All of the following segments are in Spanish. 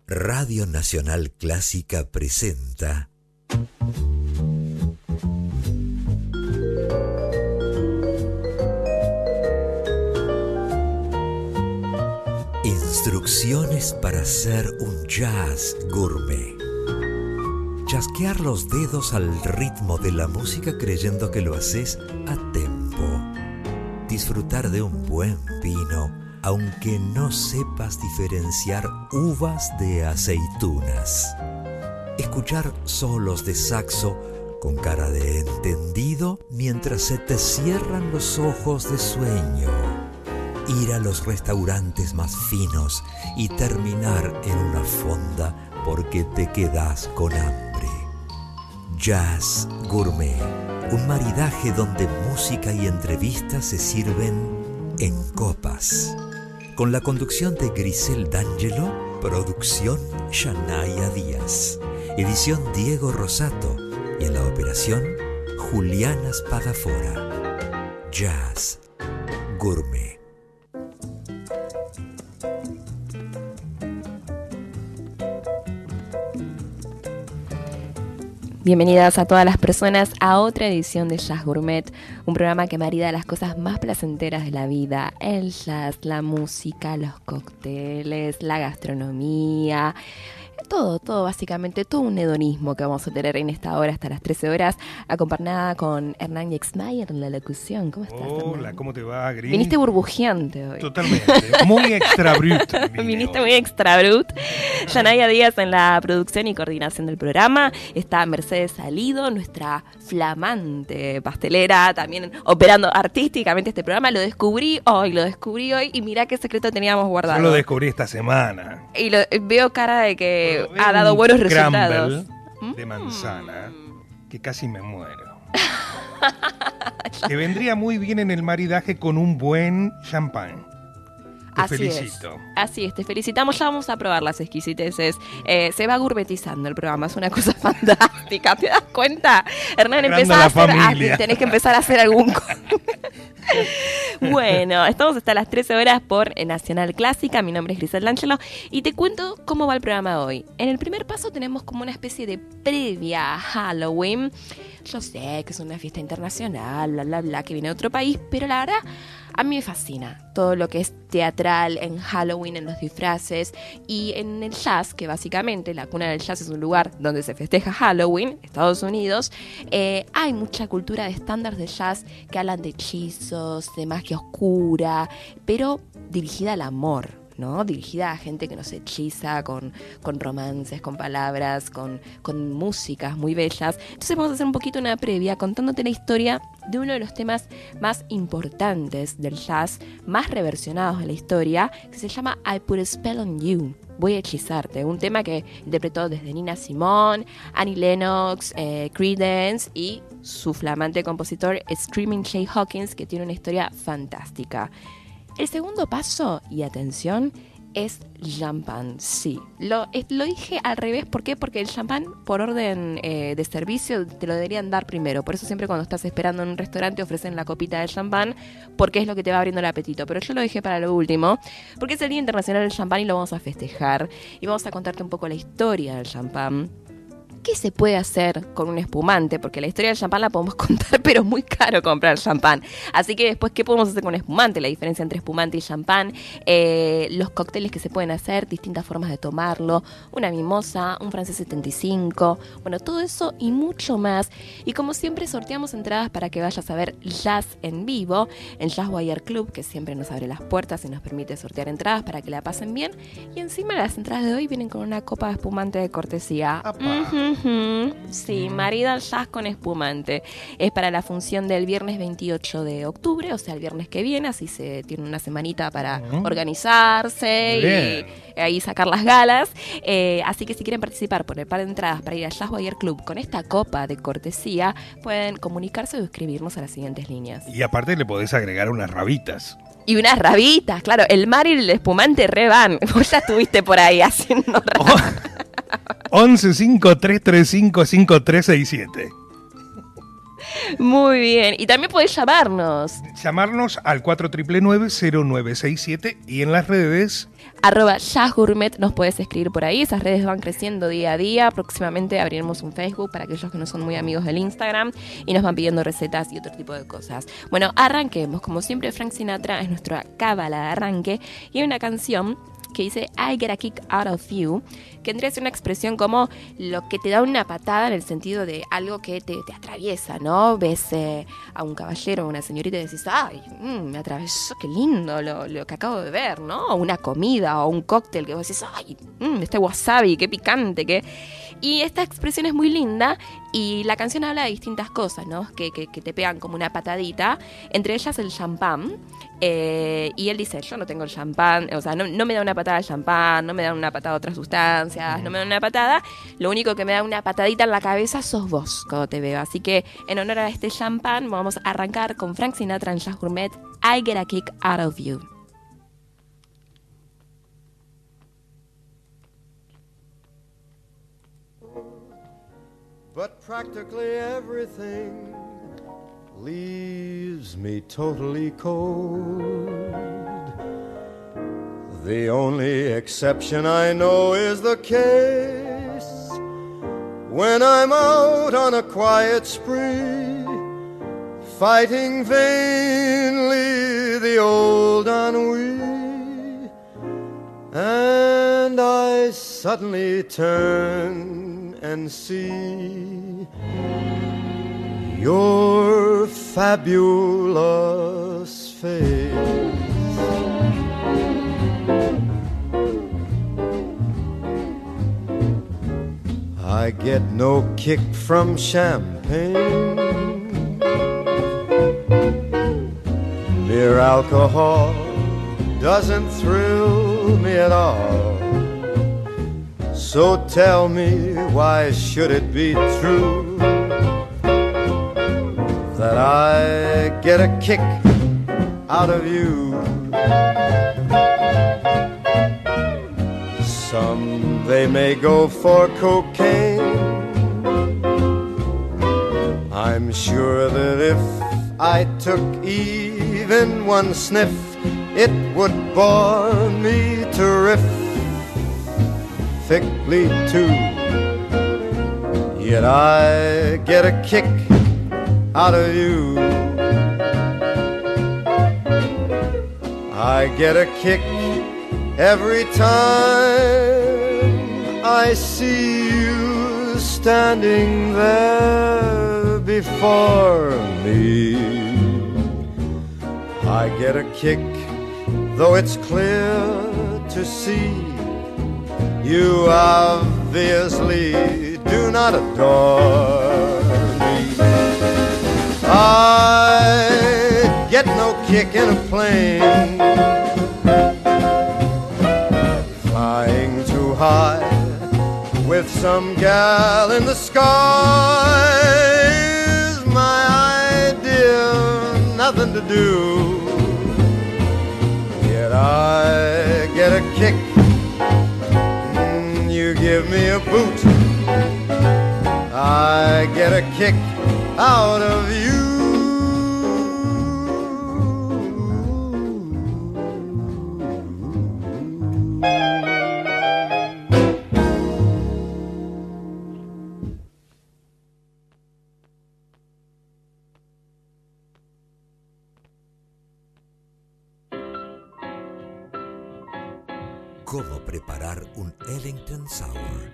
Radio Nacional Clásica presenta Instrucciones para hacer un jazz gourmet. Chasquear los dedos al ritmo de la música creyendo que lo haces a tempo. Disfrutar de un buen vino aunque no sepas diferenciar uvas de aceitunas. Escuchar solos de saxo con cara de entendido mientras se te cierran los ojos de sueño. Ir a los restaurantes más finos y terminar en una fonda porque te quedas con hambre. Jazz Gourmet, un maridaje donde música y entrevistas se sirven en copas. Con la conducción de Grisel D'Angelo, producción Yanaya Díaz, edición Diego Rosato y en la operación Juliana Spadafora. Jazz Gourmet. Bienvenidas a todas las personas a otra edición de Jazz Gourmet, un programa que marida las cosas más placenteras de la vida, el jazz, la música, los cócteles, la gastronomía, todo básicamente, todo un hedonismo que vamos a tener en esta hora hasta las 13 horas, acompañada con Hernán Yexmayer en la locución. ¿Cómo estás, Hola, Hernán? ¿cómo te va, Gris? Viniste burbujeante hoy. Totalmente, muy extra brut. Viniste muy extra brut. Yanaya Díaz en la producción y coordinación del programa. Está Mercedes Salido, nuestra flamante pastelera, también operando artísticamente este programa. Lo descubrí hoy y mirá qué secreto teníamos guardado. Yo lo descubrí esta semana. Y veo cara de que ha dado buenos resultados. De manzana, que casi me muero. Que vendría muy bien en el maridaje con un buen champán. Te felicito. Así es, te felicitamos. Ya vamos a probar las exquisiteces. Se va gourmetizando el programa, es una cosa fantástica. ¿Te das cuenta? Hernán, tenés que empezar a hacer algún... Bueno, estamos hasta las 13 horas por Nacional Clásica. Mi nombre es Grisel D'Angelo y te cuento cómo va el programa hoy. En el primer paso tenemos como una especie de previa a Halloween. Yo sé que es una fiesta internacional, bla, bla, bla, que viene de otro país, pero la verdad, a mí me fascina todo lo que es teatral en Halloween, en los disfraces y en el jazz, que básicamente la cuna del jazz es un lugar donde se festeja Halloween, Estados Unidos. Hay mucha cultura de estándares de jazz que hablan de hechizos, de magia oscura, pero dirigida al amor, ¿no? Dirigida a gente que nos hechiza con romances, con palabras, con músicas muy bellas. Entonces vamos a hacer un poquito una previa contándote la historia de uno de los temas más importantes del jazz, más reversionados de la historia, que se llama I Put a Spell on You. Voy a hechizarte, un tema que interpretó desde Nina Simone, Annie Lennox, Creedence y su flamante compositor Screaming Jay Hawkins, que tiene una historia fantástica. El segundo paso, y atención, es champán. Sí, lo dije al revés. ¿Por qué? Porque el champán, por orden de servicio, te lo deberían dar primero. Por eso siempre cuando estás esperando en un restaurante ofrecen la copita de champán, porque es lo que te va abriendo el apetito. Pero yo lo dejé para lo último, porque es el Día Internacional del Champán y lo vamos a festejar. Y vamos a contarte un poco la historia del champán. ¿Qué se puede hacer con un espumante? Porque la historia del champán la podemos contar, pero es muy caro comprar champán. Así que después, ¿qué podemos hacer con espumante? La diferencia entre espumante y champán, los cócteles que se pueden hacer, distintas formas de tomarlo, una mimosa, un francés 75, bueno, todo eso y mucho más. Y como siempre, sorteamos entradas para que vayas a ver jazz en vivo en Jazzwire Club, que siempre nos abre las puertas y nos permite sortear entradas para que la pasen bien. Y encima las entradas de hoy vienen con una copa de espumante de cortesía. Sí, marida jazz con espumante. Es para la función del viernes 28 de octubre, o sea, el viernes que viene, así se tiene una semanita para organizarse y ahí sacar las galas. Así que si quieren participar por el par de entradas para ir a Jazzwire Club con esta copa de cortesía, pueden comunicarse o escribirnos a las siguientes líneas. Y aparte le podés agregar unas rabitas. Y unas rabitas, claro, el mar y el espumante re van. Vos ya estuviste por ahí haciendo rabitas. 11 5335 5367. Muy bien. Y también podés llamarnos. Llamarnos al 4999-0967 y en las redes... @jazzgourmet nos puedes escribir por ahí. Esas redes van creciendo día a día. Próximamente abriremos un Facebook para aquellos que no son muy amigos del Instagram y nos van pidiendo recetas y otro tipo de cosas. Bueno, arranquemos. Como siempre, Frank Sinatra es nuestra cábala de arranque y hay una canción que dice I get a kick out of you, que vendría a ser una expresión como lo que te da una patada en el sentido de algo que te atraviesa, ¿no? Ves a un caballero o una señorita y decís, ay, me atravesó, qué lindo lo que acabo de ver, ¿no? O una comida o un cóctel que vos decís, ay, este wasabi, qué picante, qué... Y esta expresión es muy linda y la canción habla de distintas cosas, ¿no? Que te pegan como una patadita, entre ellas el champán. Y él dice, yo no tengo el champán, o sea, no me da una patada el champán, no me da una patada otras sustancias, no me da una patada, lo único que me da una patadita en la cabeza sos vos cuando te veo. Así que en honor a este champán vamos a arrancar con Frank Sinatra en Jazz Gourmet, I Get a Kick Out of You. But practically everything leaves me totally cold. The only exception I know is the case when I'm out on a quiet spree, fighting vainly the old ennui, and I suddenly turn and see your fabulous face. I get no kick from champagne. Mere alcohol doesn't thrill me at all. So tell me, why should it be true that I get a kick out of you? Some they may go for cocaine. I'm sure that if I took even one sniff, it would bore me terrifically too. Yet I get a kick out of you. I get a kick every time I see you standing there before me. I get a kick, though it's clear to see you obviously do not adore me. I get no kick in a plane, flying too high with some gal in the sky is my idea, nothing to do. Yet I get a kick, you give me a boot, I get a kick out of you. ¿Cómo preparar un Ellington Sour?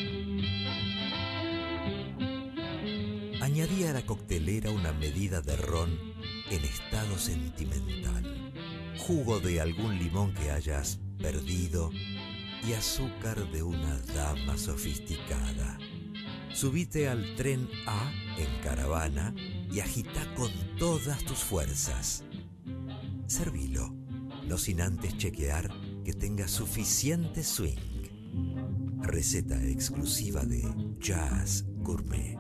Añadí a la coctelera una medida de ron en estado sentimental, jugo de algún limón que hayas perdido y azúcar de una dama sofisticada. Subite al tren A en caravana y agita con todas tus fuerzas. Servilo, no sin antes chequear que tenga suficiente swing. Receta exclusiva de Jazz Gourmet.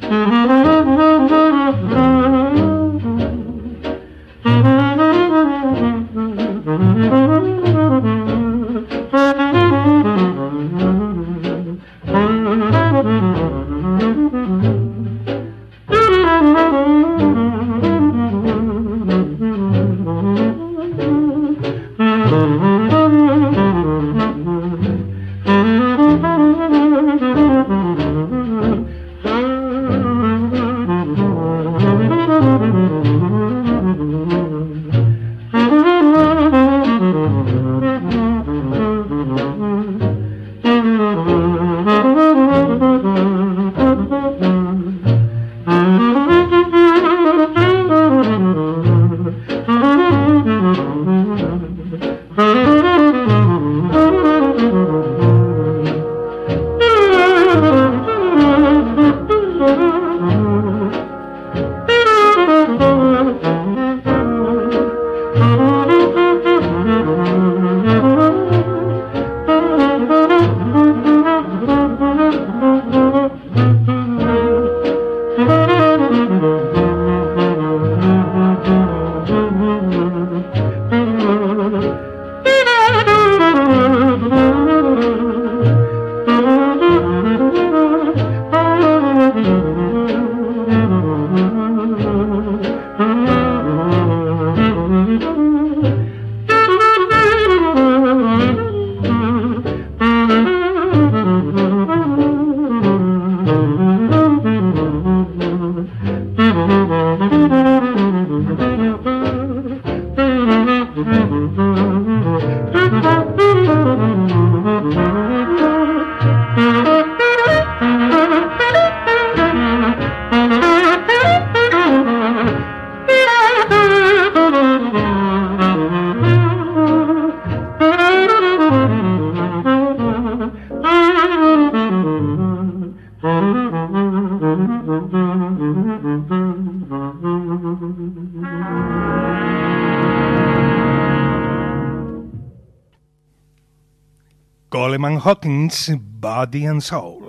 Coleman Hawkins, Body and Soul.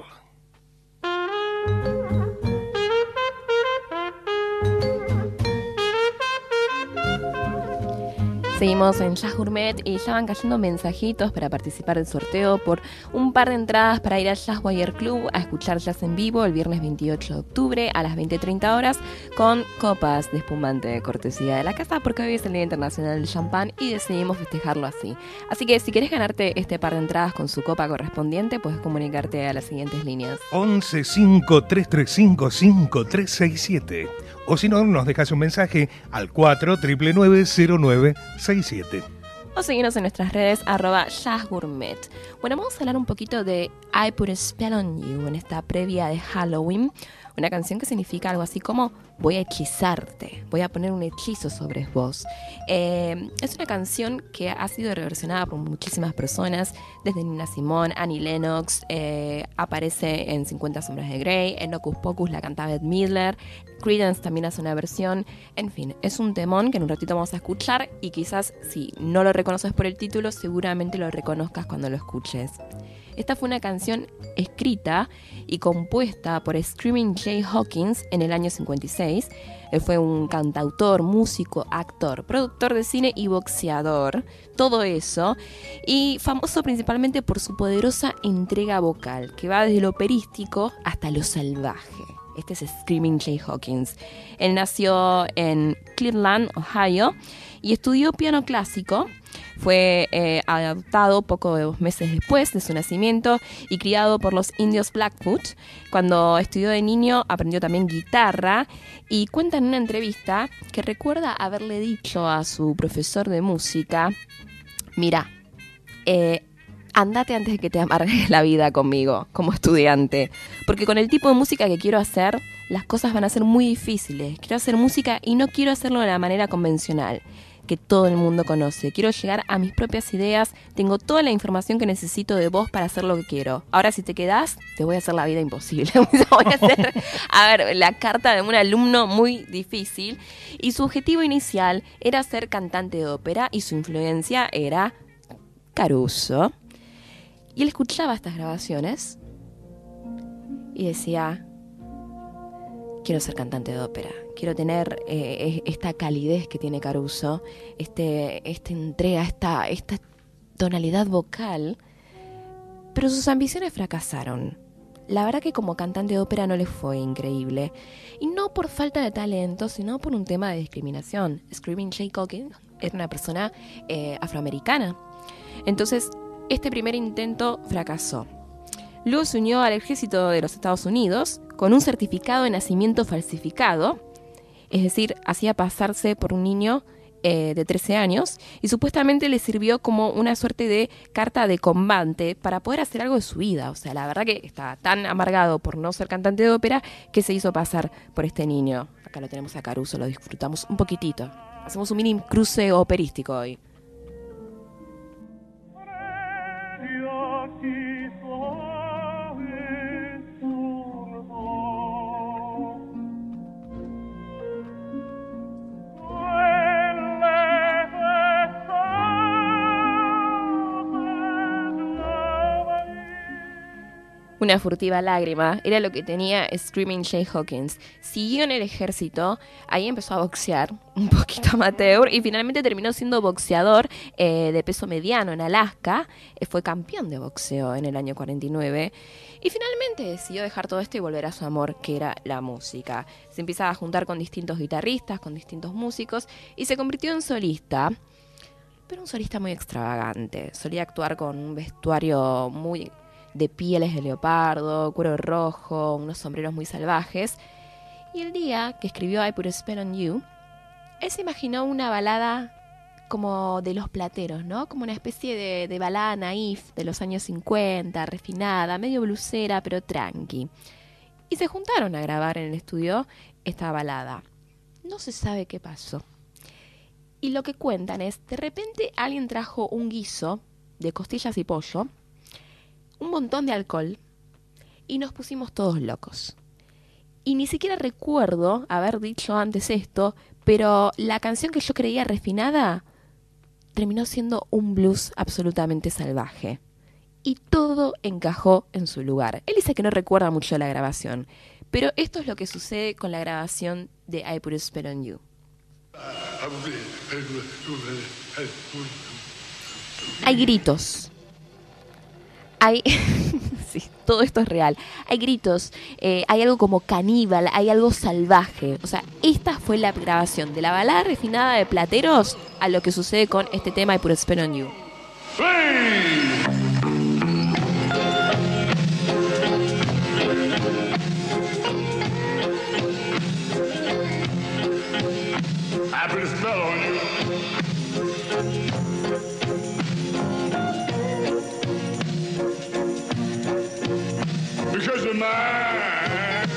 Seguimos en Jazz Gourmet y ya van cayendo mensajitos para participar del sorteo por un par de entradas para ir al Jazz Wire Club a escuchar jazz en vivo el viernes 28 de octubre a las 20:30 horas con copas de espumante de cortesía de la casa, porque hoy es el Día Internacional del Champán y decidimos festejarlo así. Así que si querés ganarte este par de entradas con su copa correspondiente, puedes comunicarte a las siguientes líneas: 11 5 335 5367. O si no, nos dejas un mensaje al 4990967. O seguinos en nuestras redes @jazzgourmet. Bueno, vamos a hablar un poquito de I Put a Spell on You en esta previa de Halloween. Una canción que significa algo así como voy a hechizarte, voy a poner un hechizo sobre vos. Es una canción que ha sido reversionada por muchísimas personas, desde Nina Simone, Annie Lennox, aparece en 50 sombras de Grey, en Hocus Pocus la cantaba Bette Midler, Creedence también hace una versión. En fin, es un temón que en un ratito vamos a escuchar y quizás si no lo reconoces por el título, seguramente lo reconozcas cuando lo escuches. Esta fue una canción escrita y compuesta por Screaming Jay Hawkins en el año 56. Él fue un cantautor, músico, actor, productor de cine y boxeador, todo eso, y famoso principalmente por su poderosa entrega vocal, que va desde lo operístico hasta lo salvaje. Este es Screaming Jay Hawkins. Él nació en Cleveland, Ohio, y estudió piano clásico. Fue adoptado pocos meses después de su nacimiento y criado por los indios Blackfoot. Cuando estudió de niño aprendió también guitarra y cuenta en una entrevista que recuerda haberle dicho a su profesor de música: mira, andate antes de que te amargues la vida conmigo como estudiante, porque con el tipo de música que quiero hacer las cosas van a ser muy difíciles. Quiero hacer música y no quiero hacerlo de la manera convencional que todo el mundo conoce. Quiero llegar a mis propias ideas. Tengo toda la información que necesito de vos para hacer lo que quiero. Ahora, si te quedás, te voy a hacer la vida imposible. Voy a hacer, la carta de un alumno muy difícil. Y su objetivo inicial era ser cantante de ópera y su influencia era Caruso. Y él escuchaba estas grabaciones y decía: quiero ser cantante de ópera, quiero tener esta calidez que tiene Caruso, esta entrega, esta tonalidad vocal, pero sus ambiciones fracasaron. La verdad que como cantante de ópera no le fue increíble, y no por falta de talento, sino por un tema de discriminación. Screaming Jay Hawkins era una persona afroamericana, entonces este primer intento fracasó. Luego se unió al ejército de los Estados Unidos con un certificado de nacimiento falsificado, es decir, hacía pasarse por un niño de 13 años y supuestamente le sirvió como una suerte de carta de combate para poder hacer algo de su vida. O sea, la verdad que estaba tan amargado por no ser cantante de ópera que se hizo pasar por este niño. Acá lo tenemos a Caruso, lo disfrutamos un poquitito. Hacemos un mini cruce operístico hoy. Una furtiva lágrima era lo que tenía Screaming Jay Hawkins. Siguió en el ejército, ahí empezó a boxear, un poquito amateur, y finalmente terminó siendo boxeador de peso mediano en Alaska. Fue campeón de boxeo en el año 49. Y finalmente decidió dejar todo esto y volver a su amor, que era la música. Se empieza a juntar con distintos guitarristas, con distintos músicos, y se convirtió en solista. Pero un solista muy extravagante. Solía actuar con un vestuario muy de pieles de leopardo, cuero rojo, unos sombreros muy salvajes. Y el día que escribió I Put a Spell on You, él se imaginó una balada como de Los Plateros, ¿no? Como una especie de balada naif de los años 50, refinada, medio blusera, pero tranqui. Y se juntaron a grabar en el estudio esta balada. No se sabe qué pasó. Y lo que cuentan es, de repente alguien trajo un guiso de costillas y pollo, un montón de alcohol, y nos pusimos todos locos. Y ni siquiera recuerdo haber dicho antes esto, pero la canción que yo creía refinada terminó siendo un blues absolutamente salvaje. Y todo encajó en su lugar. Él dice que no recuerda mucho la grabación, pero esto es lo que sucede con la grabación de I Put a Spell on You. Hay gritos. Sí, todo esto es real. Hay gritos, hay algo como caníbal, hay algo salvaje. O sea, esta fue la grabación de la balada refinada de Plateros a lo que sucede con este tema I Put a Spell on You. I put a spell on you. Because you're mine.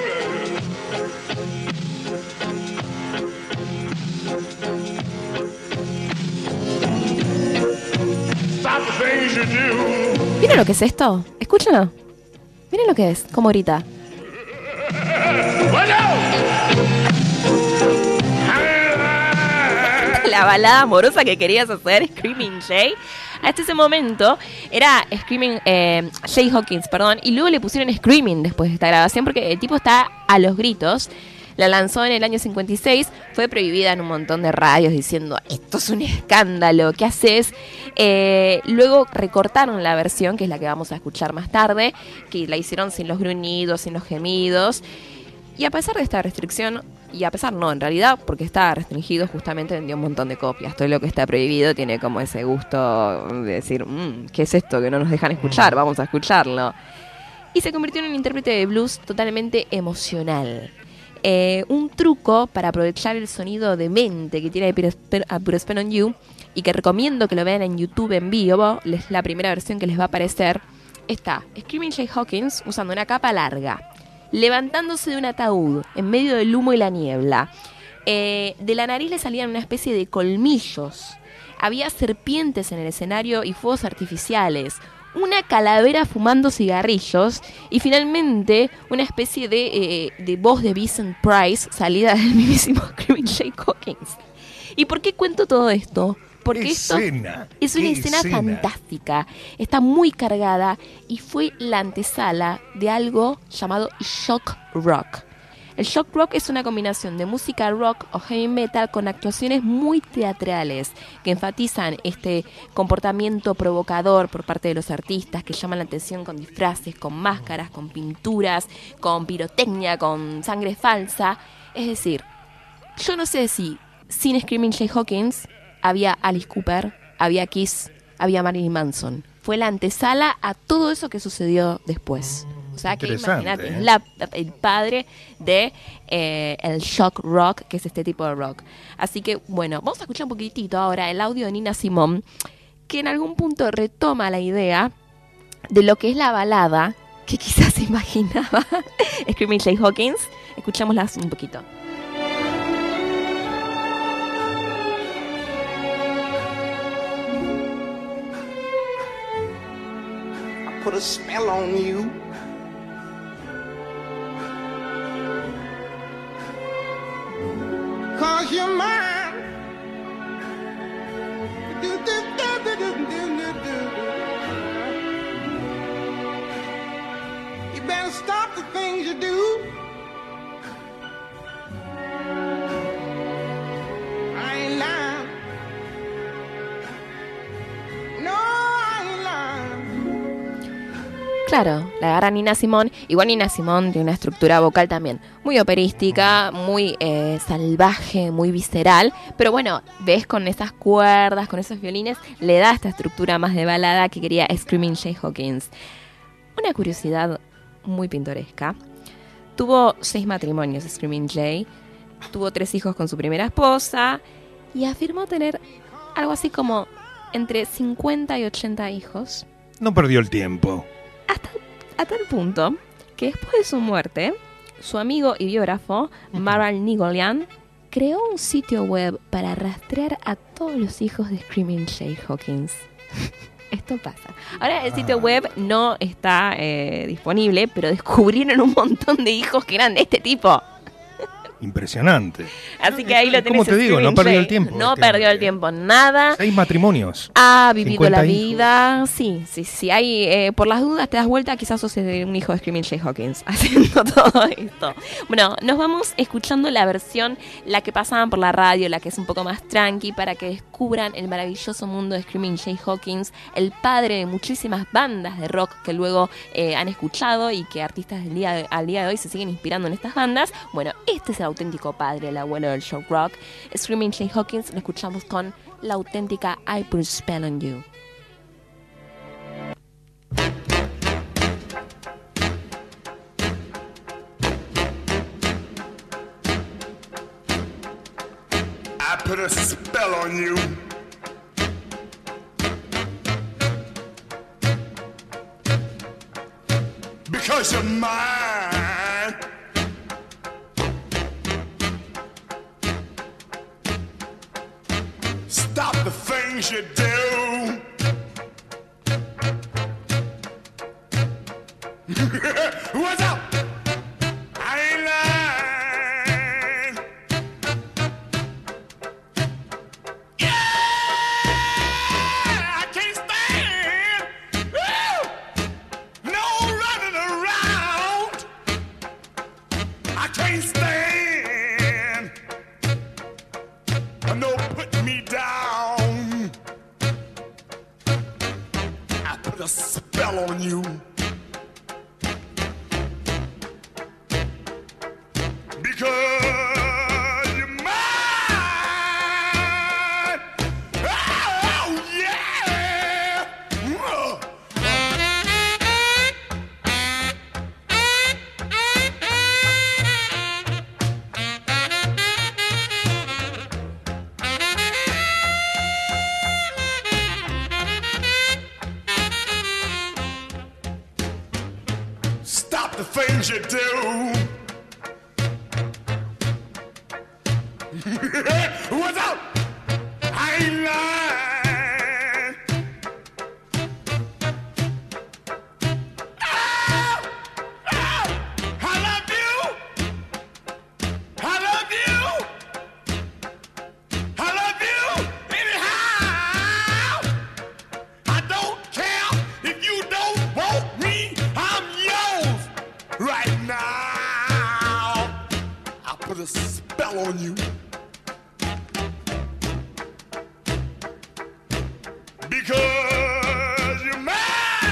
Stop the things you do. ¿Vieron lo que es esto? Escúchenlo. Miren lo que es, cómo grita. La balada amorosa que querías hacer, Screaming Jay. Hasta ese momento era Jay Hawkins, y luego le pusieron Screaming después de esta grabación porque el tipo está a los gritos. La lanzó en el año 56, fue prohibida en un montón de radios diciendo, esto es un escándalo, ¿qué haces? Luego recortaron la versión, que es la que vamos a escuchar más tarde, que la hicieron sin los gruñidos, sin los gemidos. Y a pesar de esta restricción, y a pesar no, en realidad, porque estaba restringido, justamente vendió un montón de copias. Todo lo que está prohibido tiene como ese gusto de decir, ¿qué es esto que no nos dejan escuchar? Vamos a escucharlo. Y se convirtió en un intérprete de blues totalmente emocional. Un truco para aprovechar el sonido demente que tiene I Put a Spell on You, y que recomiendo que lo vean en YouTube en vivo, es la primera versión que les va a aparecer, está Screaming Jay Hawkins usando una capa larga, levantándose de un ataúd en medio del humo y la niebla. De la nariz le salían una especie de colmillos. Había serpientes en el escenario y fuegos artificiales. Una calavera fumando cigarrillos. Y finalmente una especie de voz de Vincent Price salida del mismísimo Screaming Jay Hawkins. ¿Y por qué cuento todo esto? Porque esto es una escena fantástica, está muy cargada y fue la antesala de algo llamado shock rock. El shock rock es una combinación de música rock o heavy metal con actuaciones muy teatrales que enfatizan este comportamiento provocador por parte de los artistas que llaman la atención con disfraces, con máscaras, con pinturas, con pirotecnia, con sangre falsa. Es decir, yo no sé si sin Screaming Jay Hawkins había Alice Cooper, había Kiss, había Marilyn Manson. Fue la antesala a todo eso que sucedió después. O sea que imagínate, es el padre de el shock rock, que es este tipo de rock. Así que bueno, vamos a escuchar un poquitito ahora el audio de Nina Simone, que en algún punto retoma la idea de lo que es la balada que quizás se imaginaba Screaming Jay Hawkins. Escuchémoslas un poquito. Put a spell on you. Cause you're mine. You better stop the things you do. I ain't lying. No, I ain't lying. Claro, la agarra Nina Simone. Igual Nina Simone tiene una estructura vocal también muy operística, muy salvaje, muy visceral. Pero bueno, ves con esas cuerdas, con esos violines, le da esta estructura más de balada que quería Screaming Jay Hawkins. Una curiosidad muy pintoresca. Tuvo 6 matrimonios Screaming Jay. Tuvo 3 hijos con su primera esposa. Y afirmó tener algo así como entre 50 y 80 hijos. No perdió el tiempo. A tal punto que después de su muerte, su amigo y biógrafo, Maral Nigolian, creó un sitio web para rastrear a todos los hijos de Screaming Jay Hawkins. Esto pasa. Ahora el sitio web no está disponible, pero descubrieron un montón de hijos que eran de este tipo. Impresionante. Así que ahí lo tenés. ¿Cómo te digo? No perdió el tiempo. No perdió el tiempo, nada. 6 matrimonios. Ha vivido la vida. Hijos. Sí. Hay, por las dudas te das vuelta, quizás sos un hijo de Screaming Jay Hawkins haciendo todo esto. Bueno, nos vamos escuchando la versión, la que pasaban por la radio, la que es un poco más tranqui, para que descubran el maravilloso mundo de Screaming Jay Hawkins, el padre de muchísimas bandas de rock que luego han escuchado y que artistas al día de hoy se siguen inspirando en estas bandas. Bueno, este es el auténtico padre, el abuelo del shock rock. Screaming Jay Hawkins, lo escuchamos con la auténtica I Put a Spell on You. I put a spell on you. Because you're mine. Stop the things you do. What's up? I ain't lying. Yeah, I can't stand. Woo! No running around. I can't stand. No put me down. I put a spell on you. Because you're mine. Oh, yeah. Stop the things you do. What's up? I ain't lying. Oh, oh, I love you. I love you. I love you anyhow. I don't care if you don't want me. I'm yours right now. put a spell on you. Because you're mad.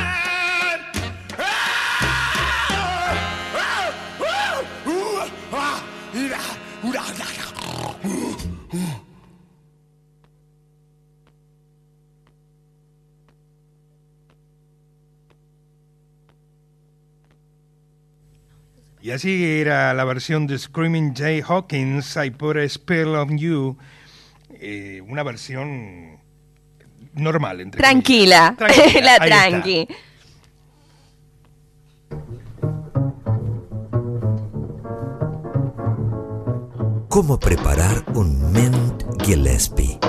Y así era la versión de Screaming Jay Hawkins, I Put a Spell on You, una versión normal, entre Tranquila, comillas. la Ahí tranqui. está. ¿Cómo preparar un Mint Gillespie?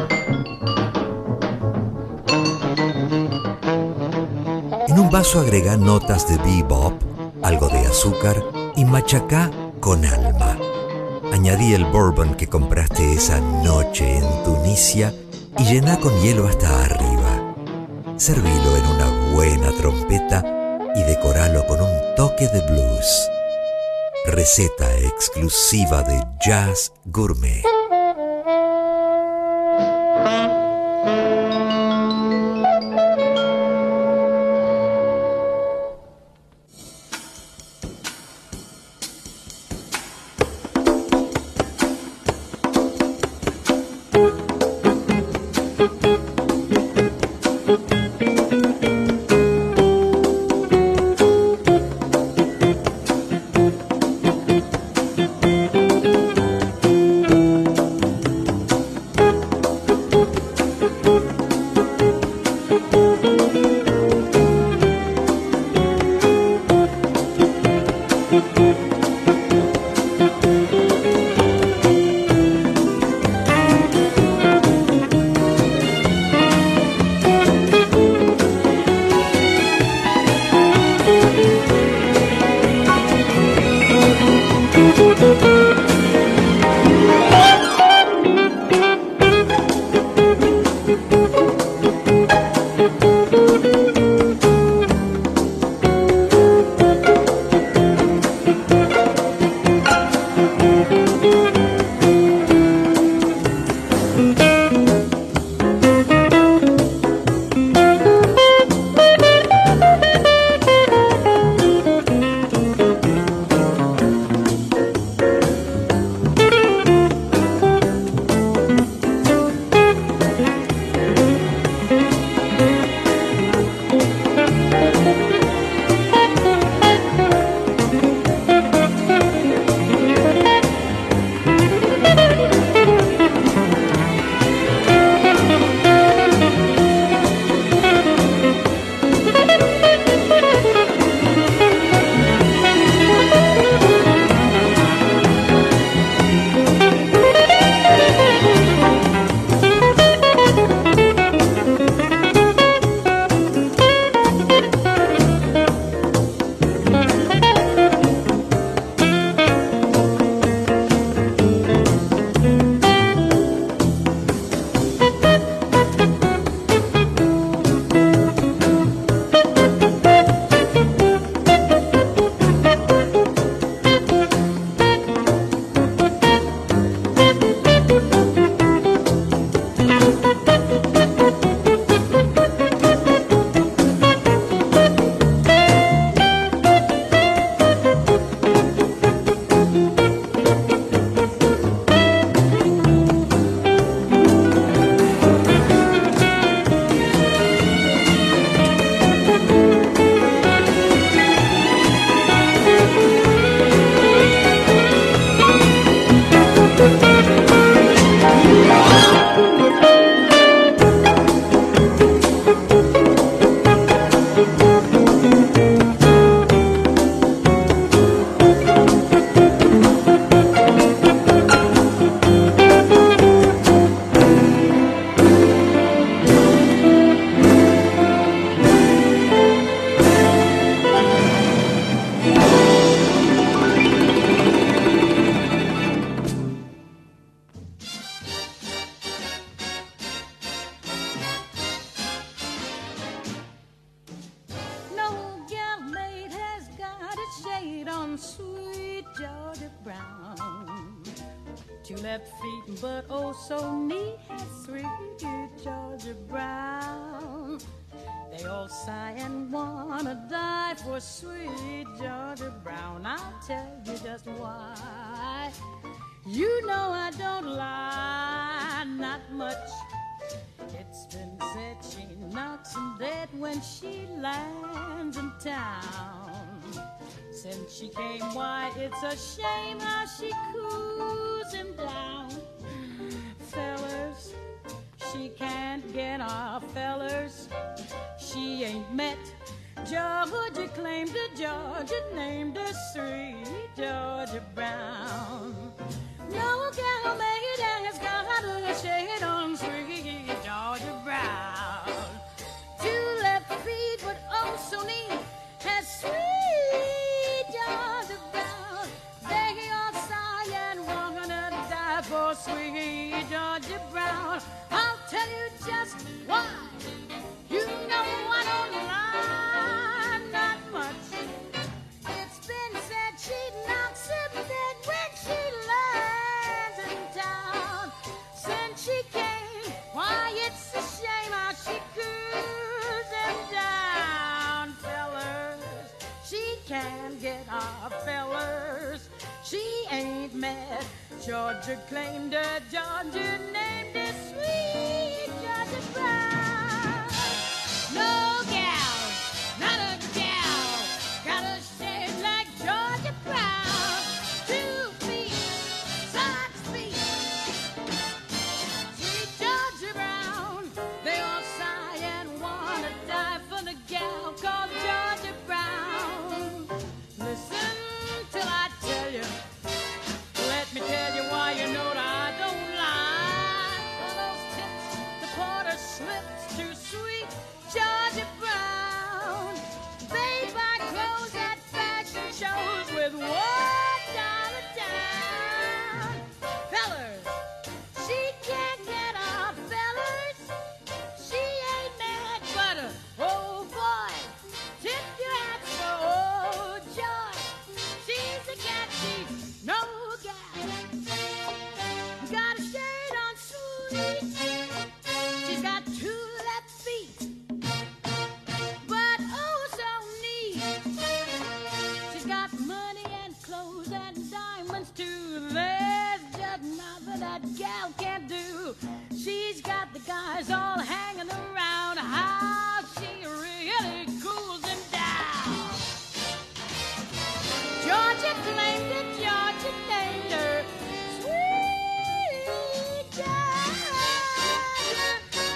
En un vaso agrega notas de bebop, algo de azúcar y machacá con alma. Añadí el bourbon que compraste esa noche en Tunisia y llená con hielo hasta arriba. Servilo en una buena trompeta y decoralo con un toque de blues. Receta exclusiva de Jazz Gourmet. two left feet, but oh so neat, sweet Georgia Brown. They all sigh and wanna die for sweet Georgia Brown. I'll tell you just why. You know I don't lie, not much. It's been said she knocks him dead when she lands in town. Since she came, why, it's a shame how she cools him down. Fellers, she can't get off, fellers. She ain't met Georgia, claimed her Georgia, named her sweet Georgia Brown. No gal made has got a shade on sweet Georgia Brown. Two left feet, but oh so neat, has sweet Georgia Brown. They all sigh and wanna die for sweet Georgia Brown. I'll tell you just why. You know I don't lie, not much. It's been said she knocks him dead when she lands in town. Since she came, why it's a shame how she cools him down. Fellers, she can't get off, fellers. She ain't mad. Georgia claimed her, Georgia named her sweet Georgia Brown. No gal, not a gal, got a shade like Georgia Brown. 2 feet, 6 feet, sweet Georgia Brown. They all sigh and wanna die for the gal called Georgia Brown. Listen till I tell you, let me tell you why you know that I don't lie. For those tips, the porter slips to sweet Georgia Brown. They buy clothes at fashion shows with $1 down. Fellers, she can't get off, fellers. She ain't mad, but oh boy, tip your hats for old Joy. She's a cat, she's no gal. Got a shade on sweet. She's got 2 left feet, but oh so neat. She's got money and clothes and diamonds too. There's just nothing that gal can't do. She's got the guys all hanging around. How she really cools them down. Georgia claimed it, Georgia named her sweet Georgia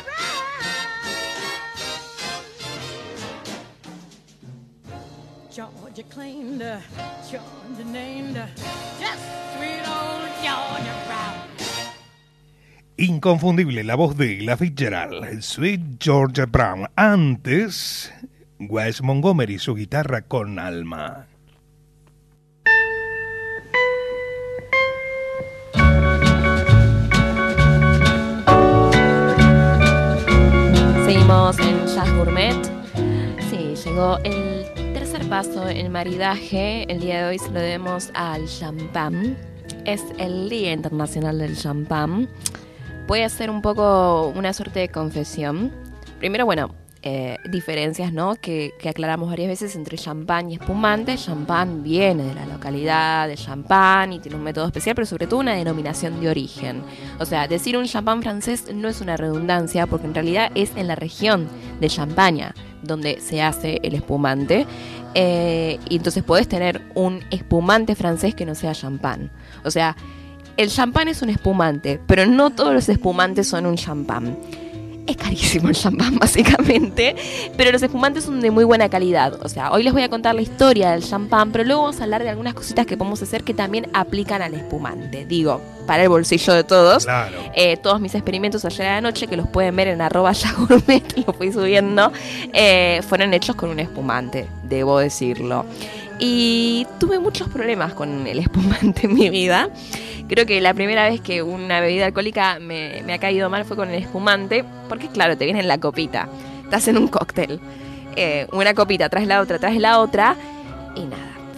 Brown. Georgia claimed her, Georgia named her, just sweet old Georgia Brown. Inconfundible la voz de Ella Fitzgerald, Sweet Georgia Brown. Antes, Wes Montgomery, su guitarra con alma. Seguimos en Jazz Gourmet. Sí, llegó el tercer paso en maridaje. El día de hoy se lo debemos al champán. Es el Día Internacional del Champán. Voy a hacer un poco una suerte de confesión. Primero, bueno, diferencias, ¿no? Que aclaramos varias veces entre champán y espumante. Champán viene de la localidad de Champagne y tiene un método especial, pero sobre todo una denominación de origen. O sea, decir un champán francés no es una redundancia, porque en realidad es en la región de Champaña donde se hace el espumante. Y entonces podés tener un espumante francés que no sea champán. O sea, el champán es un espumante, pero no todos los espumantes son un champán. Es carísimo el champán, básicamente, pero los espumantes son de muy buena calidad. O sea, hoy les voy a contar la historia del champán, pero luego vamos a hablar de algunas cositas que podemos hacer que también aplican al espumante. Digo, para el bolsillo de todos. Claro. Todos mis experimentos ayer a la noche, que los pueden ver en @yagourmet, lo fui subiendo, fueron hechos con un espumante, debo decirlo. Y tuve muchos problemas con el espumante en mi vida. Creo que la primera vez que una bebida alcohólica me ha caído mal fue con el espumante, porque claro, te viene en la copita, estás en un cóctel, una copita tras la otra, y nada,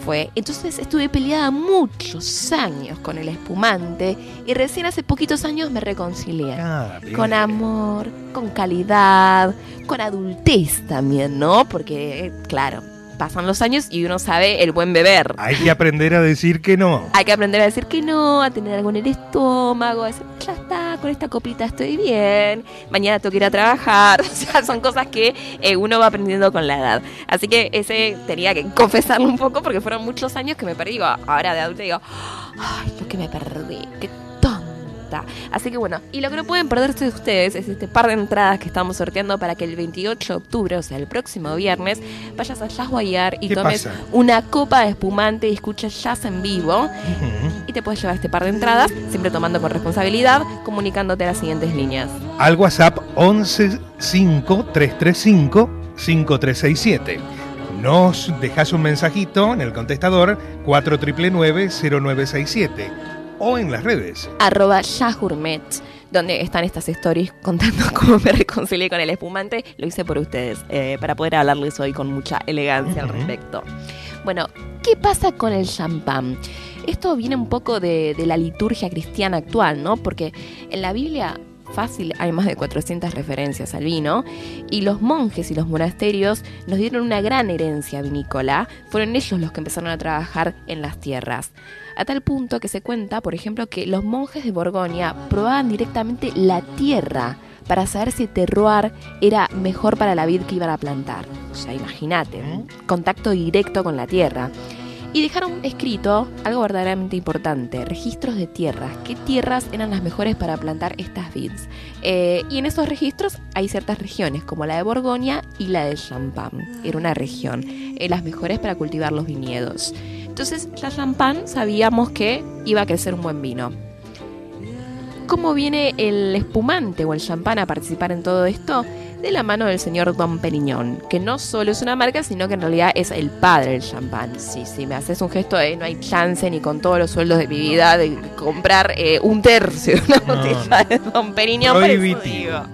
fue. Entonces estuve peleada muchos años con el espumante y recién hace poquitos años me reconcilié. Bien. Con amor, con calidad, con adultez también, ¿no? Porque, claro, pasan los años y uno sabe el buen beber. Hay que aprender a decir que no. Hay que aprender a decir que no, a tener algo en el estómago, a decir, ya está, con esta copita estoy bien, mañana tengo que ir a trabajar. O sea, son cosas que uno va aprendiendo con la edad. Así que ese tenía que confesarlo un poco porque fueron muchos años que me perdí. Ahora de adulta digo, ay, lo que me perdí, qué tonta. Así que bueno, y lo que no pueden perderse ustedes es este par de entradas que estamos sorteando para que el 28 de octubre, o sea, el próximo viernes, vayas a Jazz Guayar y ¿Qué tomes pasa? una copa de espumante y escuches jazz en vivo. Y te puedes llevar este par de entradas, siempre tomando con responsabilidad, comunicándote a las siguientes líneas. Al WhatsApp 115335-5367. Nos dejas un mensajito en el contestador 4999-0967 o en las redes. @jazzgourmet, donde están estas stories contando cómo me reconcilié con el espumante. Lo hice por ustedes, para poder hablarles hoy con mucha elegancia al respecto. Bueno, ¿qué pasa con el champán? Esto viene un poco de la liturgia cristiana actual, ¿no? Porque en la Biblia fácil hay más de 400 referencias al vino y los monjes y los monasterios nos dieron una gran herencia vinícola. Fueron ellos los que empezaron a trabajar en las tierras. A tal punto que se cuenta, por ejemplo, que los monjes de Borgoña probaban directamente la tierra para saber si el terroir era mejor para la vid que iban a plantar. O sea, imagínate, contacto directo con la tierra. Y dejaron escrito algo verdaderamente importante, registros de tierras, qué tierras eran las mejores para plantar estas vids. Y en esos registros hay ciertas regiones, como la de Borgoña y la de Champagne. Era una región, las mejores para cultivar los viñedos. Entonces, la Champagne sabíamos que iba a crecer un buen vino. ¿Cómo viene el espumante o el champán a participar en todo esto? De la mano del señor Dom Perignon, que no solo es una marca, sino que en realidad es el padre del champán. Sí, me haces un gesto de no hay chance ni con todos los sueldos de mi vida de comprar un tercio de una botella de Dom Perignon. Prohibitivo.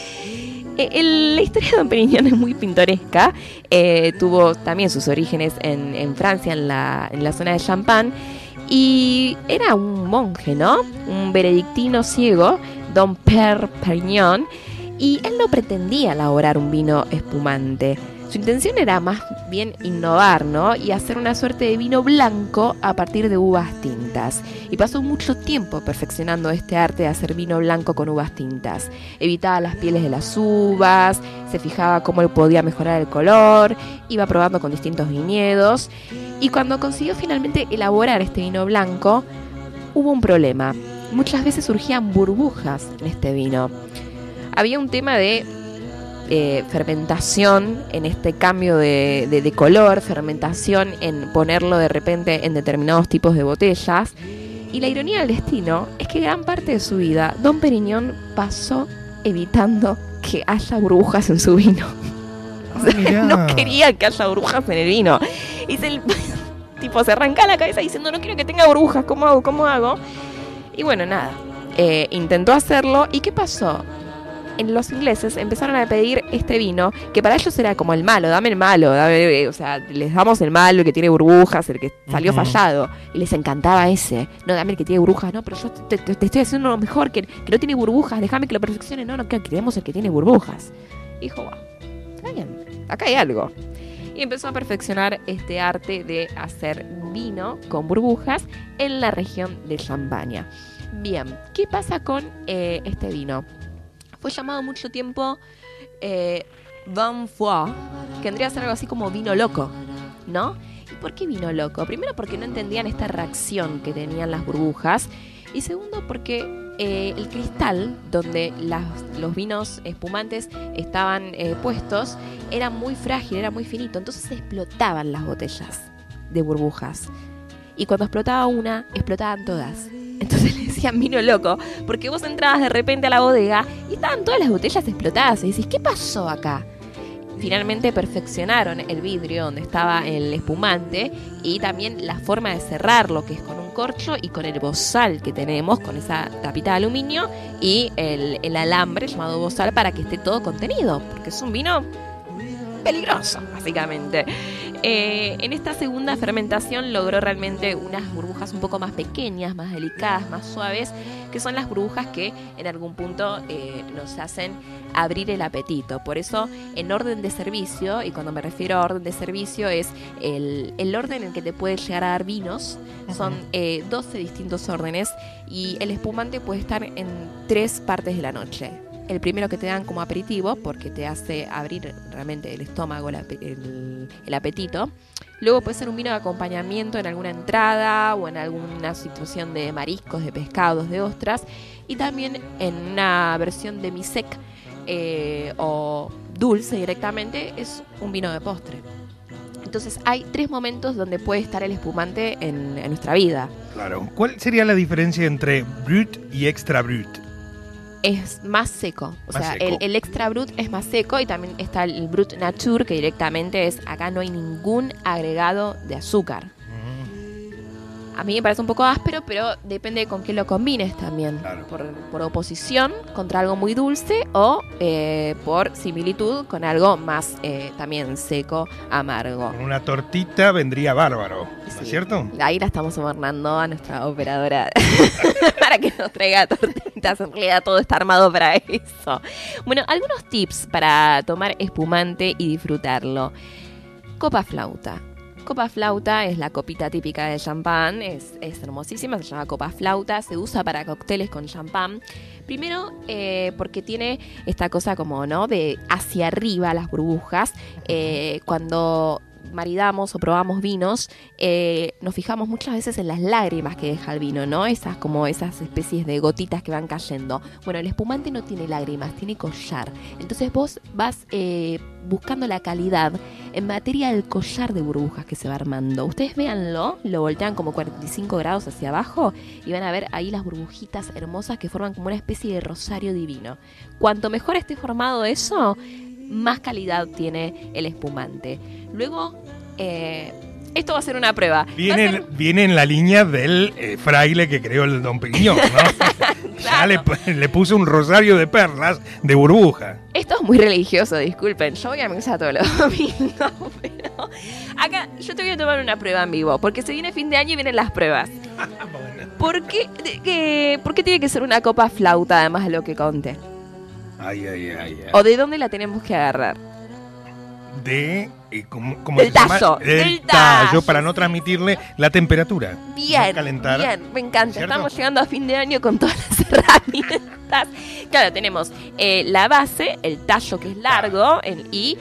La historia de Dom Perignon es muy pintoresca. Tuvo también sus orígenes en Francia, en la zona de Champagne. Y era un monje, ¿no? Un benedictino ciego, Dom Père Perignon. Y él no pretendía elaborar un vino espumante. Su intención era más bien innovar, ¿no? Y hacer una suerte de vino blanco a partir de uvas tintas. Y pasó mucho tiempo perfeccionando este arte de hacer vino blanco con uvas tintas. Evitaba las pieles de las uvas, se fijaba cómo él podía mejorar el color, iba probando con distintos viñedos. Y cuando consiguió finalmente elaborar este vino blanco, hubo un problema. Muchas veces surgían burbujas en este vino. Había un tema de fermentación en este cambio de color, fermentación en ponerlo de repente en determinados tipos de botellas. Y la ironía del destino es que gran parte de su vida Dom Perignon pasó evitando que haya burbujas en su vino. O sea, no quería que haya burbujas en el vino. Y se arranca la cabeza diciendo no quiero que tenga burbujas, ¿cómo hago? Y bueno, nada, intentó hacerlo. ¿Y qué pasó? En los ingleses empezaron a pedir este vino, que para ellos era como el malo, dame el malo, o sea, les damos el malo, el que tiene burbujas, el que salió fallado, y les encantaba ese, no, dame el que tiene burbujas, no, pero yo te estoy haciendo lo mejor, que no tiene burbujas, déjame que lo perfeccione, no, queremos el que tiene burbujas. Y dijo, wow, está bien, acá hay algo. Y empezó a perfeccionar este arte de hacer vino con burbujas en la región de Champaña. Bien, ¿qué pasa con este vino? Fue llamado mucho tiempo vin fou, que vendría a ser algo así como vino loco, ¿no? ¿Y por qué vino loco? Primero porque no entendían esta reacción que tenían las burbujas. Y segundo porque el cristal donde los vinos espumantes estaban puestos era muy frágil, era muy finito. Entonces explotaban las botellas de burbujas. Y cuando explotaba una, explotaban todas. Entonces le decían vino loco, porque vos entrabas de repente a la bodega y estaban todas las botellas explotadas. Y decís, ¿qué pasó acá? Finalmente perfeccionaron el vidrio donde estaba el espumante y también la forma de cerrarlo, que es con un corcho y con el bozal que tenemos, con esa tapita de aluminio y el alambre llamado bozal para que esté todo contenido, porque es un vino peligroso, básicamente. En esta segunda fermentación logró realmente unas burbujas un poco más pequeñas, más delicadas, más suaves, que son las burbujas que en algún punto nos hacen abrir el apetito. Por eso, en orden de servicio, y cuando me refiero a orden de servicio es el orden en que te puede llegar a dar vinos, son 12 distintos órdenes, y el espumante puede estar en 3 partes de la noche. El primero que te dan como aperitivo, porque te hace abrir realmente el estómago, el apetito. Luego puede ser un vino de acompañamiento en alguna entrada o en alguna situación de mariscos, de pescados, de ostras. Y también en una versión de mi-sec o dulce directamente, es un vino de postre. Entonces hay 3 momentos donde puede estar el espumante en nuestra vida. Claro. ¿Cuál sería la diferencia entre brut y extra brut? Es más seco, o Más sea, seco. el extra brut es más seco, y también está el brut nature, que directamente es, acá no hay ningún agregado de azúcar. A mí me parece un poco áspero, pero depende con qué lo combines también. Claro. Por oposición contra algo muy dulce, o por similitud con algo más también seco, amargo. Con una tortita vendría bárbaro, ¿no Sí. es cierto? Ahí la estamos sobornando a nuestra operadora para que nos traiga tortitas. En realidad todo está armado para eso. Bueno, algunos tips para tomar espumante y disfrutarlo. Copa flauta. Copa flauta es la copita típica del champán, es hermosísima, se llama copa flauta, se usa para cócteles con champán. Primero, porque tiene esta cosa como, ¿no?, de hacia arriba las burbujas. Cuando maridamos o probamos vinos, nos fijamos muchas veces en las lágrimas que deja el vino, ¿no? Esas especies de gotitas que van cayendo. Bueno, el espumante no tiene lágrimas, tiene collar. Entonces vos vas buscando la calidad en materia del collar de burbujas que se va armando. Ustedes véanlo, lo voltean como 45 grados hacia abajo y van a ver ahí las burbujitas hermosas que forman como una especie de rosario divino. Cuanto mejor esté formado eso, más calidad tiene el espumante. Luego, esto va a ser una prueba. Viene en la línea del fraile que creó el Don Periñón, ¿no? Ya le puso un rosario de perlas de burbuja. Esto es muy religioso, disculpen. Yo voy a misa todos los domingos, pero acá yo te voy a tomar una prueba en vivo, porque se viene fin de año y vienen las pruebas. ¿Por qué tiene que ser una copa flauta, además de lo que conté? Ay. ¿O de dónde la tenemos que agarrar? ¿Cómo Del se llama? tallo, Del del tallo, tallo, para no transmitirle la temperatura. Bien, No calentar, bien, me encanta. ¿cierto? Estamos llegando a fin de año con todas las herramientas. Claro, tenemos la base, el tallo que es largo, y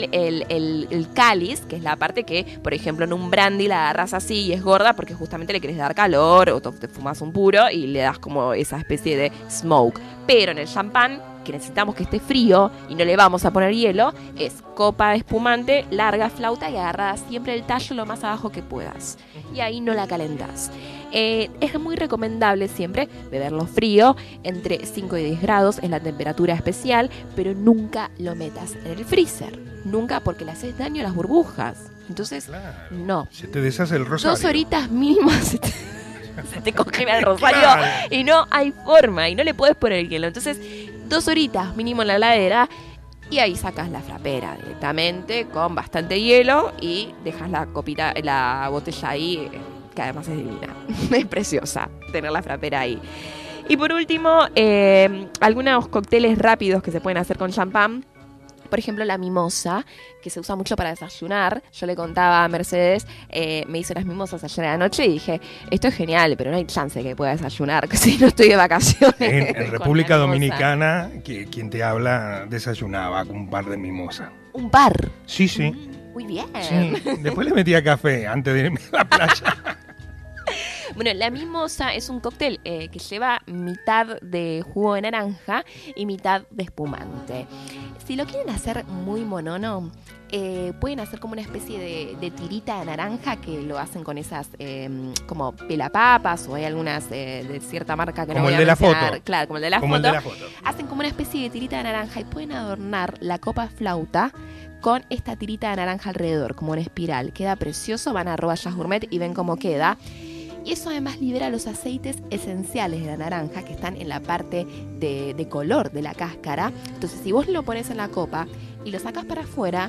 el cáliz, que es la parte que, por ejemplo, en un brandy la agarras así y es gorda porque justamente le querés dar calor, o te fumas un puro y le das como esa especie de smoke. Pero en el champán, que necesitamos que esté frío y no le vamos a poner hielo, es copa de espumante, larga flauta y agarrada siempre el tallo lo más abajo que puedas. Y ahí no la calentás. Es muy recomendable siempre beberlo frío, entre 5 y 10 grados es la temperatura especial, pero nunca lo metas en el freezer. Nunca, porque le haces daño a las burbujas. Entonces, Claro. no. Se te deshace el rosario. 2 horitas mínimo se te congela el rosario. Claro. Y no hay forma, y no le puedes poner hielo. Entonces, 2 horitas mínimo en la heladera, y ahí sacas la frapera directamente con bastante hielo y dejas la botella ahí, que además es divina. Es preciosa tener la frapera ahí. Y por último, algunos cócteles rápidos que se pueden hacer con champán. Por ejemplo, la mimosa, que se usa mucho para desayunar. Yo le contaba a Mercedes, me hizo las mimosas ayer a la noche y dije, esto es genial, pero no hay chance que pueda desayunar, que si no estoy de vacaciones. En con República la mimosa. Dominicana, quien te habla desayunaba con un par de mimosas. Un par. Sí. Muy bien. Sí. Después le metía café antes de irme a la playa. Bueno, la mimosa es un cóctel que lleva mitad de jugo de naranja y mitad de espumante. Si lo quieren hacer muy monono, pueden hacer como una especie de tirita de naranja, que lo hacen con esas como pelapapas, o hay algunas de cierta marca que Como no voy el a de la mencionar. foto. Claro, como el de la Como el foto. de la foto. Hacen como una especie de tirita de naranja y pueden adornar la copa flauta con esta tirita de naranja alrededor, como una espiral. Queda precioso, van a @jazz gourmet y ven cómo queda. Y eso además libera los aceites esenciales de la naranja, que están en la parte de color de la cáscara. Entonces, si vos lo pones en la copa y lo sacas para afuera,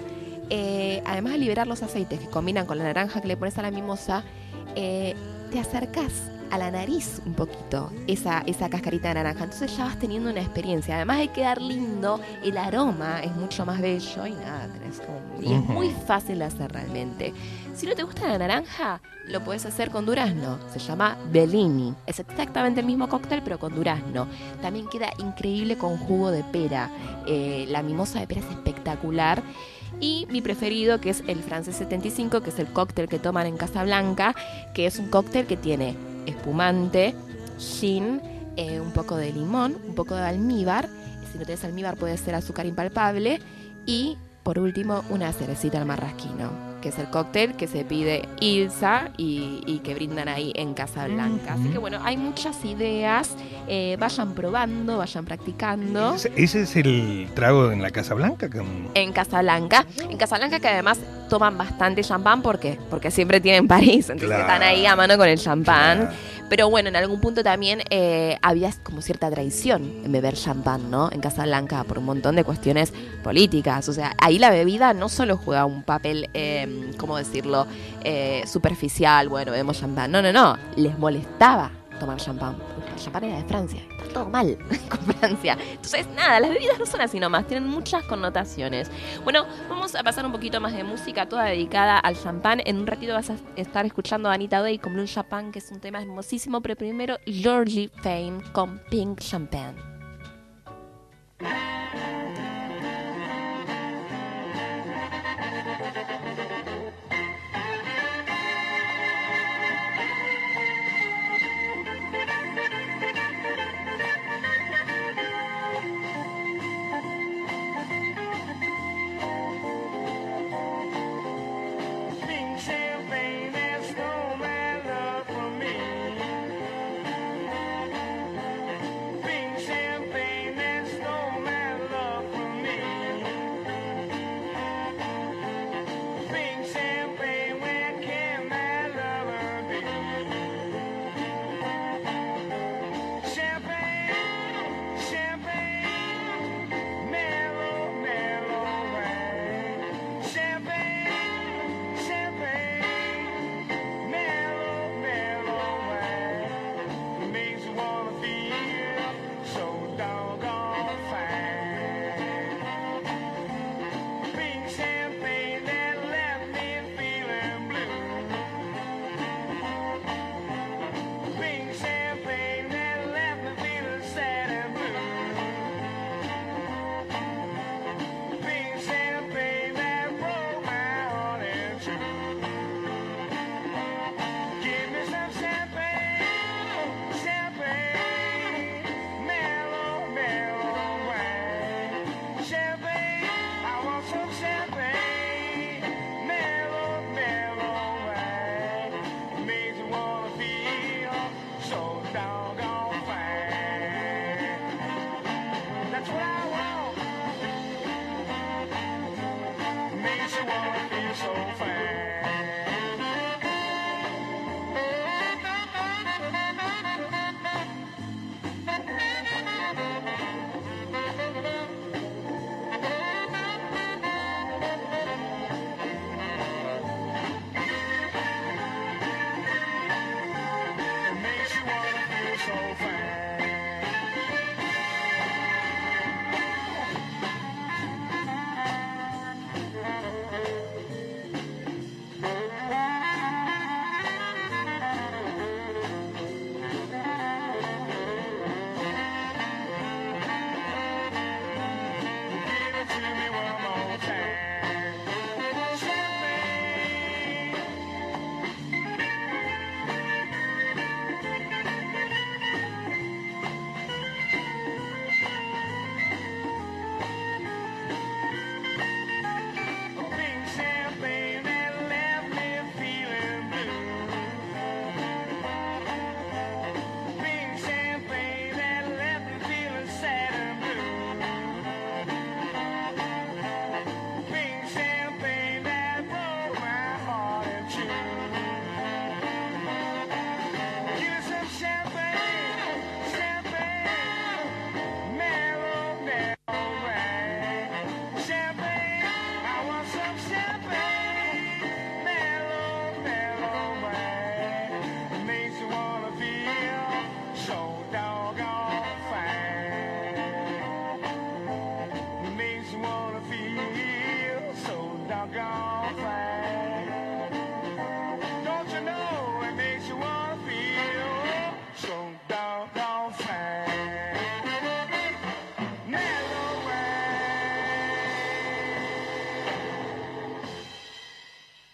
además de liberar los aceites que combinan con la naranja que le pones a la mimosa, te acercás a la nariz un poquito esa cascarita de naranja. Entonces ya vas teniendo una experiencia. Además de quedar lindo, el aroma es mucho más bello y nada, y es muy fácil de hacer realmente. Si no te gusta la naranja, lo puedes hacer con durazno. Se llama Bellini. Es exactamente el mismo cóctel, pero con durazno. También queda increíble con jugo de pera. La mimosa de pera es espectacular. Y mi preferido, que es el francés 75, que es el cóctel que toman en Casablanca, que es un cóctel que tiene espumante, gin, un poco de limón, un poco de almíbar. Si no tienes almíbar puede ser azúcar impalpable. Y por último, una cerecita al marrasquino, que es el cóctel que se pide Ilsa y que brindan ahí en Casablanca. Así que bueno, hay muchas ideas. Vayan probando, vayan practicando. ¿Ese es el trago en la Casablanca? En Casablanca, que además toman bastante champán. ¿Por qué? Porque siempre tienen París, entonces están ahí a mano con el champán. Claro. Pero bueno, en algún punto también había como cierta tradición en beber champán, ¿no? En Casablanca, por un montón de cuestiones políticas. O sea, ahí la bebida no solo juega un papel, ¿cómo decirlo?, superficial. Bueno, bebemos champán. No. Les molestaba tomar champán. Porque el champán era de Francia. Está todo mal con Francia. Entonces, nada, las bebidas no son así nomás. Tienen muchas connotaciones. Bueno, vamos a pasar un poquito más de música, toda dedicada al champán. En un ratito vas a estar escuchando a Anita Day con Blue Champagne, que es un tema hermosísimo. Pero primero, Georgie Fame con Pink Champagne.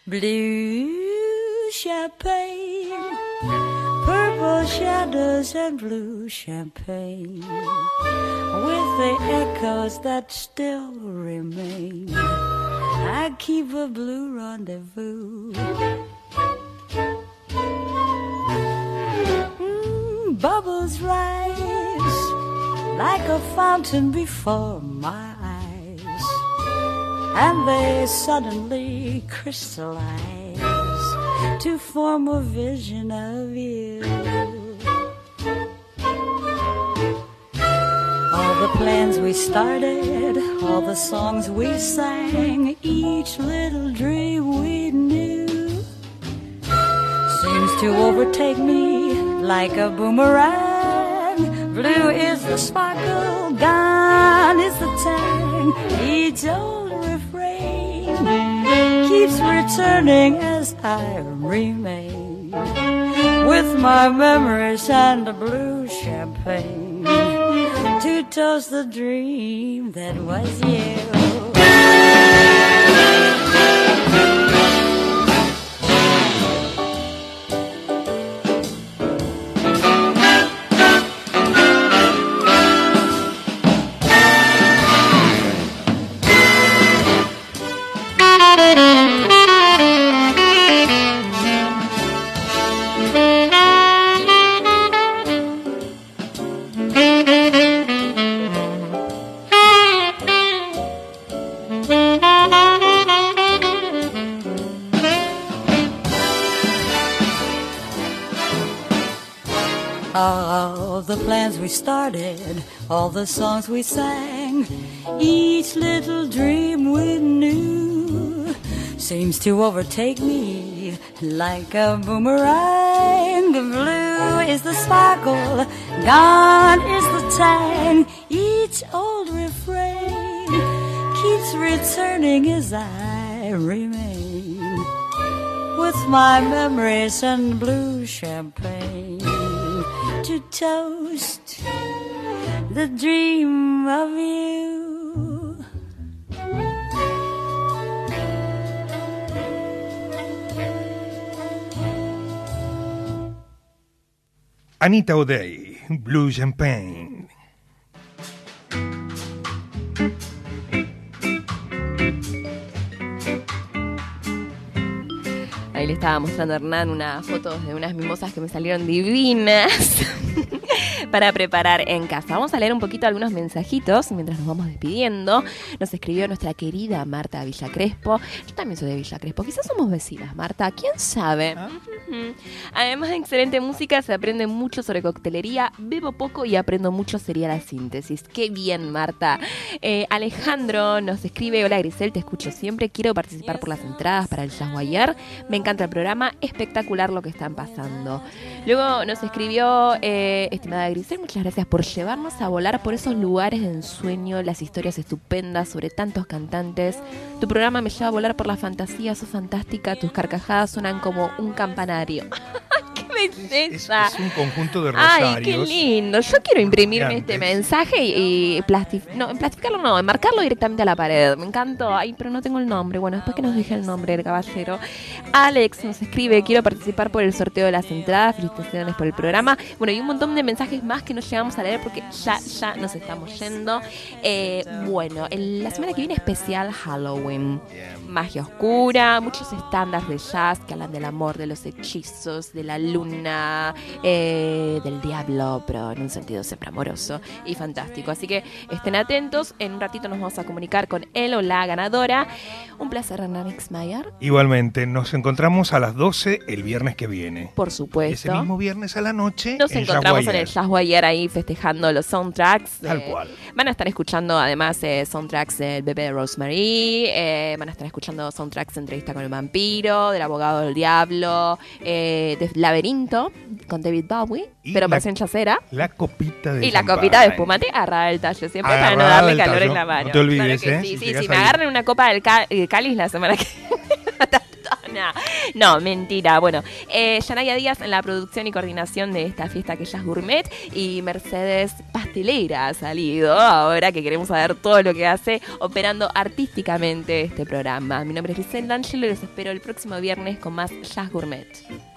Blue champagne, purple shadows and blue champagne, with the echoes that still remain, I keep a blue rendezvous. Bubbles rise like a fountain before my eyes, and they suddenly crystallize to form a vision of you. All the plans we started, all the songs we sang, each little dream we knew seems to overtake me like a boomerang. Blue is the sparkle, gone is the tang. Each old refrain keeps returning as I remain, with my memories and the blue champagne, to toast the dream that was you. All the plans we started, all the songs we sang, each little dream we knew seems to overtake me like a boomerang. The blue is the sparkle, gone is the tang. Each old refrain keeps returning as I remain, with my memories and blue champagne, to toast the dream of you. Anita O'Day, Blue Champagne. Ahí le estaba mostrando a Hernán unas fotos de unas mimosas que me salieron divinas para preparar en casa. Vamos a leer un poquito algunos mensajitos mientras nos vamos despidiendo. Nos escribió nuestra querida Marta Villa Crespo. Yo también soy de Villa Crespo. Quizás somos vecinas, Marta. ¿Quién sabe? Además de excelente música, se aprende mucho sobre coctelería. Bebo poco y aprendo mucho, sería la síntesis. ¡Qué bien, Marta! Alejandro nos escribe: hola Grisel, te escucho siempre. Quiero participar por las entradas para el Jaguar. Me encanta el programa, espectacular lo que están pasando. Luego nos escribió: estimada Grisel, muchas gracias por llevarnos a volar por esos lugares de ensueño, las historias estupendas sobre tantos cantantes. Tu programa me lleva a volar por la fantasía, sos fantástica, tus carcajadas suenan como un campanario. ¡Qué belleza! Es un conjunto de rosarios. ¡Ay, qué lindo! Yo quiero imprimirme este mensaje y plastificarlo, no, enmarcarlo directamente a la pared. Me encantó. Ay, pero no tengo el nombre. Bueno, después que nos deje el nombre del caballero. Alex nos escribe: quiero participar por el sorteo de las entradas. Felicitaciones por el programa. Bueno, y un montón de mensajes más que no llegamos a leer porque ya nos estamos yendo. Bueno, la semana que viene especial Halloween. Magia oscura, muchos estándares de jazz que hablan del amor, de los hechizos, de la luna, del diablo, pero en un sentido siempre amoroso y fantástico. Así que estén atentos. En un ratito nos vamos a comunicar con él o la ganadora. Un placer, Hernán Ixmayer. Igualmente, nos encontramos a las 12 el viernes que viene. Por supuesto. Ese mismo viernes a la noche nos encontramos en el Jaguar ahí festejando los soundtracks. Tal cual. Van a estar escuchando además soundtracks del bebé de Rosemary. Van a estar escuchando soundtracks de Entrevista con el vampiro, del abogado del diablo, de Laberinto con David Bowie, pero versión chacera. La copita de y la copita de espumante agarrada del tallo siempre para no darle calor en la mano. No te olvides, claro que sí, si me agarran una copa del cáliz la semana que No, mentira. Bueno, Yanaya Díaz en la producción y coordinación de esta fiesta que ya es gourmet y Mercedes Pastelera ha salido ahora que queremos saber todo lo que hace operando artísticamente este programa. Mi nombre es Grisel D'Angelo y los espero el próximo viernes con más Jazz Gourmet.